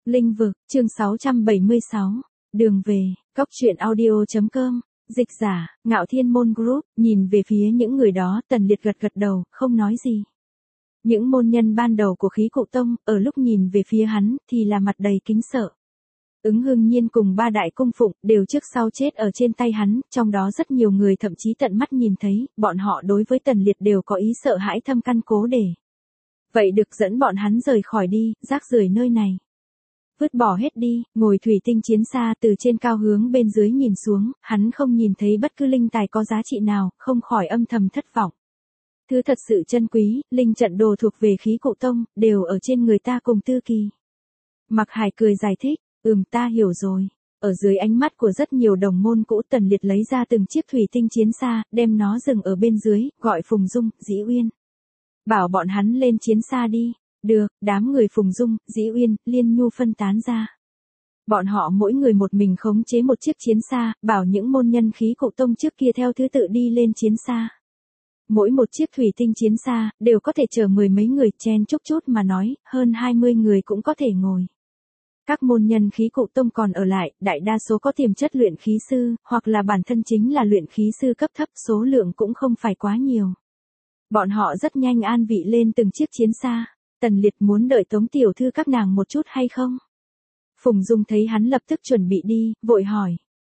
Linh vực, chương 676. Đường về, cóc truyện audio.com. Dịch giả, Ngạo Thiên Môn Group, nhìn về phía những người đó, Tần Liệt gật gật đầu, không nói gì. Những môn nhân ban đầu của khí cụ tông, ở lúc nhìn về phía hắn, thì là mặt đầy kính sợ. Ứng Hưng Nhiên cùng ba đại cung phụng, đều trước sau chết ở trên tay hắn, trong đó rất nhiều người thậm chí tận mắt nhìn thấy, bọn họ đối với Tần Liệt đều có ý sợ hãi thâm căn cố để. Vậy được dẫn bọn hắn rời khỏi đi, rác rưởi nơi này. Vứt bỏ hết đi, ngồi thủy tinh chiến xa từ trên cao hướng bên dưới nhìn xuống, hắn không nhìn thấy bất cứ linh tài có giá trị nào, không khỏi âm thầm thất vọng. Thứ thật sự chân quý, linh trận đồ thuộc về khí cụ tông, đều ở trên người ta cùng Tư Kỳ. Mặc Hải cười giải thích, ta hiểu rồi. Ở dưới ánh mắt của rất nhiều đồng môn cũ, Tần Liệt lấy ra từng chiếc thủy tinh chiến xa, đem nó dừng ở bên dưới, gọi Phùng Dung, Dĩ Uyên. Bảo bọn hắn lên chiến xa đi. Được, đám người Phùng Dung, Dĩ Uyên, Liên Nhu phân tán ra. Bọn họ mỗi người một mình khống chế một chiếc chiến xa, bảo những môn nhân khí cụ tông trước kia theo thứ tự đi lên chiến xa. Mỗi một chiếc thủy tinh chiến xa, đều có thể chở mười mấy người, chen chúc chút mà nói, hơn 20 người cũng có thể ngồi. Các môn nhân khí cụ tông còn ở lại, đại đa số có tiềm chất luyện khí sư, hoặc là bản thân chính là luyện khí sư cấp thấp, số lượng cũng không phải quá nhiều. Bọn họ rất nhanh an vị lên từng chiếc chiến xa. Tần Liệt muốn đợi Tống tiểu thư các nàng một chút hay không? Phùng Dung thấy hắn lập tức chuẩn bị đi, vội hỏi.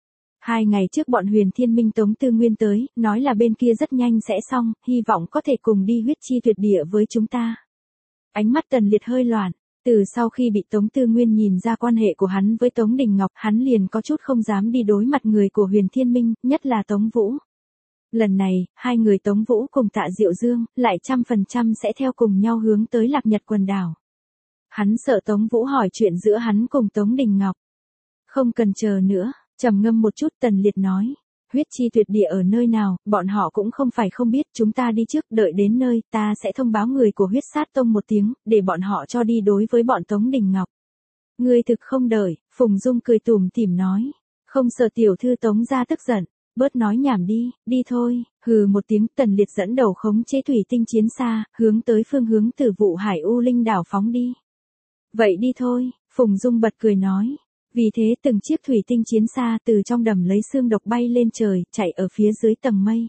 2 ngày trước bọn Huyền Thiên Minh Tống Tư Nguyên tới, nói là bên kia rất nhanh sẽ xong, hy vọng có thể cùng đi huyết chi tuyệt địa với chúng ta. Ánh mắt Tần Liệt hơi loạn, từ sau khi bị Tống Tư Nguyên nhìn ra quan hệ của hắn với Tống Đình Ngọc, hắn liền có chút không dám đi đối mặt người của Huyền Thiên Minh, nhất là Tống Vũ. Lần này, hai người Tống Vũ cùng Tạ Diệu Dương, lại 100% sẽ theo cùng nhau hướng tới Lạc Nhật quần đảo. Hắn sợ Tống Vũ hỏi chuyện giữa hắn cùng Tống Đình Ngọc. Không cần chờ nữa, trầm ngâm một chút, Tần Liệt nói. Huyết chi tuyệt địa ở nơi nào, bọn họ cũng không phải không biết, chúng ta đi trước, đợi đến nơi, ta sẽ thông báo người của huyết sát tông một tiếng, để bọn họ cho đi đối với bọn Tống Đình Ngọc. Ngươi thực không đợi, Phùng Dung cười tủm tỉm nói. Không sợ tiểu thư Tống gia tức giận. Bớt nói nhảm đi, đi thôi, hừ một tiếng, Tần Liệt dẫn đầu khống chế thủy tinh chiến xa, hướng tới phương hướng Tử Vụ Hải U Linh đảo phóng đi. Vậy đi thôi, Phùng Dung bật cười nói. Vì thế từng chiếc thủy tinh chiến xa từ trong đầm lấy xương độc bay lên trời, chạy ở phía dưới tầng mây.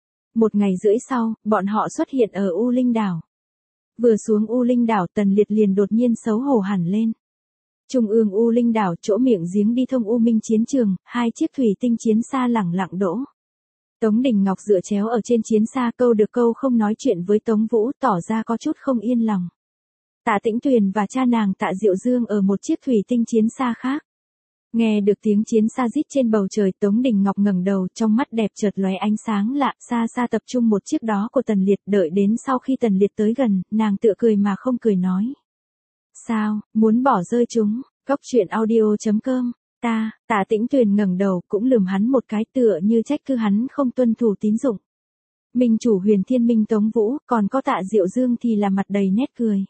1 ngày rưỡi sau, bọn họ xuất hiện ở U Linh đảo. Vừa xuống U Linh đảo, Tần Liệt liền đột nhiên xấu hổ hẳn lên. Trung ương U Linh đảo, chỗ miệng giếng đi thông U Minh chiến trường, 2 chiếc thủy tinh chiến xa lẳng lặng đỗ. Tống Đình Ngọc dựa chéo ở trên chiến xa, câu được câu không nói chuyện với Tống Vũ, tỏ ra có chút không yên lòng. Tạ Tĩnh Tuyền và cha nàng Tạ Diệu Dương ở một chiếc thủy tinh chiến xa khác. Nghe được tiếng chiến xa rít trên bầu trời, Tống Đình Ngọc ngẩng đầu, trong mắt đẹp chợt lóe ánh sáng lạ, xa xa tập trung một chiếc đó của Tần Liệt, đợi đến sau khi Tần Liệt tới gần, nàng tựa cười mà không cười nói. Sao, muốn bỏ rơi chúng? Cóc truyện audio.com. Tạ Tĩnh Tuyền ngẩng đầu, cũng lườm hắn một cái, tựa như trách cứ hắn không tuân thủ tín dụng. Minh chủ Huyền Thiên Minh Tống Vũ, còn có Tạ Diệu Dương thì là mặt đầy nét cười.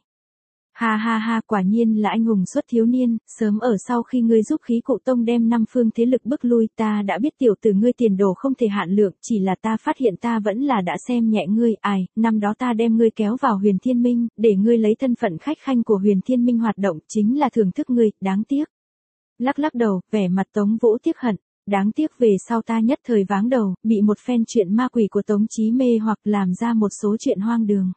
Ha ha ha, quả nhiên là anh hùng xuất thiếu niên, sớm ở sau khi ngươi giúp khí cụ tông đem 5 phương thế lực bức lui, ta đã biết tiểu tử ngươi tiền đồ không thể hạn lượng, chỉ là ta phát hiện ta vẫn là đã xem nhẹ ngươi, năm đó ta đem ngươi kéo vào Huyền Thiên Minh, để ngươi lấy thân phận khách khanh của Huyền Thiên Minh hoạt động, chính là thưởng thức ngươi, đáng tiếc. Lắc lắc đầu, vẻ mặt Tống Vũ tiếc hận, đáng tiếc về sau ta nhất thời váng đầu, bị một phen chuyện ma quỷ của Tống Chí mê hoặc làm ra một số chuyện hoang đường.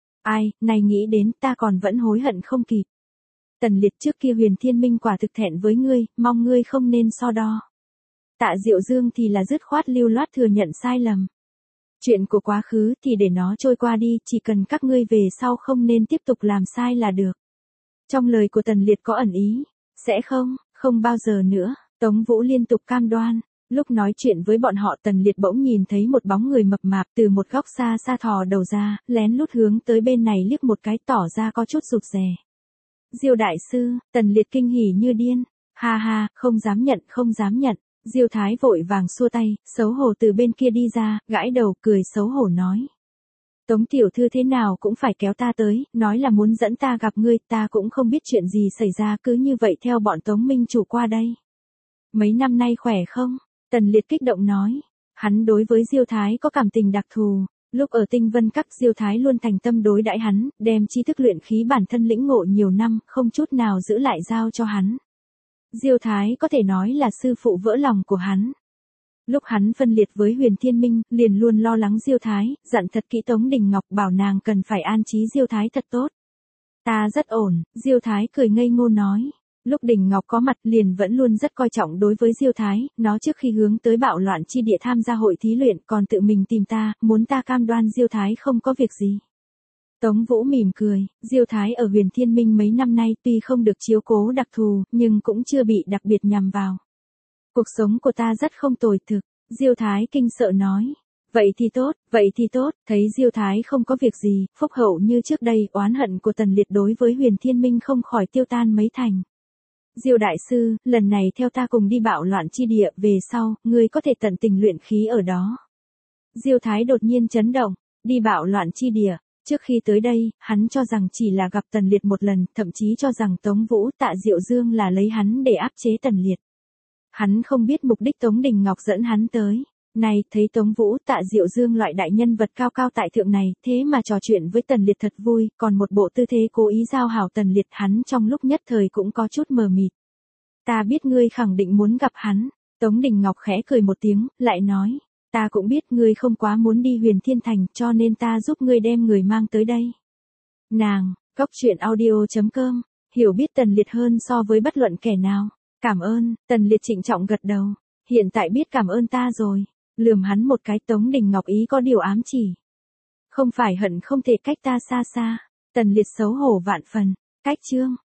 Này nghĩ đến ta còn vẫn hối hận không kịp. Tần Liệt, trước kia Huyền Thiên Minh quả thực thẹn với ngươi, mong ngươi không nên so đo. Tạ Diệu Dương thì là dứt khoát lưu loát thừa nhận sai lầm. Chuyện của quá khứ thì để nó trôi qua đi, chỉ cần các ngươi về sau không nên tiếp tục làm sai là được. Trong lời của Tần Liệt có ẩn ý, sẽ không bao giờ nữa, Tống Vũ liên tục cam đoan. Lúc nói chuyện với bọn họ, Tần Liệt bỗng nhìn thấy một bóng người mập mạp từ một góc xa xa thò đầu ra, lén lút hướng tới bên này liếc một cái, tỏ ra có chút rụt rè. Diêu đại sư, Tần Liệt kinh hỉ như điên. Ha ha, không dám nhận. Diêu Thái vội vàng xua tay, xấu hổ từ bên kia đi ra, gãi đầu cười xấu hổ nói. Tống tiểu thư thế nào cũng phải kéo ta tới, nói là muốn dẫn ta gặp ngươi, ta cũng không biết chuyện gì xảy ra, cứ như vậy theo bọn Tống Minh chủ qua đây. Mấy năm nay khỏe không? Tần Liệt kích động nói. Hắn đối với Diêu Thái có cảm tình đặc thù. Lúc ở Tinh Vân Các, Diêu Thái luôn thành tâm đối đãi hắn, đem tri thức luyện khí bản thân lĩnh ngộ nhiều năm, không chút nào giữ lại giao cho hắn. Diêu Thái có thể nói là sư phụ vỡ lòng của hắn. Lúc hắn phân liệt với Huyền Thiên Minh, liền luôn lo lắng Diêu Thái, dặn thật kỹ Tống Đình Ngọc, bảo nàng cần phải an trí Diêu Thái thật tốt. Ta rất ổn, Diêu Thái cười ngây ngô nói. Lúc Đình Ngọc có mặt liền vẫn luôn rất coi trọng đối với Diêu Thái, nó trước khi hướng tới Bạo Loạn Chi Địa tham gia hội thí luyện còn tự mình tìm ta, muốn ta cam đoan Diêu Thái không có việc gì. Tống Vũ mỉm cười, Diêu Thái ở Huyền Thiên Minh mấy năm nay tuy không được chiếu cố đặc thù, nhưng cũng chưa bị đặc biệt nhằm vào. Cuộc sống của ta rất không tồi thực, Diêu Thái kinh sợ nói. Vậy thì tốt, thấy Diêu Thái không có việc gì, phúc hậu như trước đây, oán hận của Tần Liệt đối với Huyền Thiên Minh không khỏi tiêu tan mấy thành. Diêu đại sư, lần này theo ta cùng đi Bạo Loạn Chi Địa, về sau, ngươi có thể tận tình luyện khí ở đó. Diêu Thái đột nhiên chấn động, đi Bạo Loạn Chi Địa. Trước khi tới đây, hắn cho rằng chỉ là gặp Tần Liệt một lần, thậm chí cho rằng Tống Vũ, Tạ Diệu Dương là lấy hắn để áp chế Tần Liệt. Hắn không biết mục đích Tống Đình Ngọc dẫn hắn tới. Này, thấy Tống Vũ, Tạ Diệu Dương loại đại nhân vật cao cao tại thượng này, thế mà trò chuyện với Tần Liệt thật vui, còn một bộ tư thế cố ý giao hảo Tần Liệt, hắn trong lúc nhất thời cũng có chút mờ mịt. Ta biết ngươi khẳng định muốn gặp hắn. Tống Đình Ngọc khẽ cười một tiếng, lại nói. Ta cũng biết ngươi không quá muốn đi Huyền Thiên Thành, cho nên ta giúp ngươi đem người mang tới đây. Nàng, goctruyện.audio.com, hiểu biết Tần Liệt hơn so với bất luận kẻ nào. Cảm ơn, Tần Liệt trịnh trọng gật đầu. Hiện tại biết cảm ơn ta rồi. Lườm hắn một cái, Tống Đình Ngọc ý có điều ám chỉ. Không phải hận không thể cách ta xa xa. Tần Liệt xấu hổ vạn phần. Cách chương.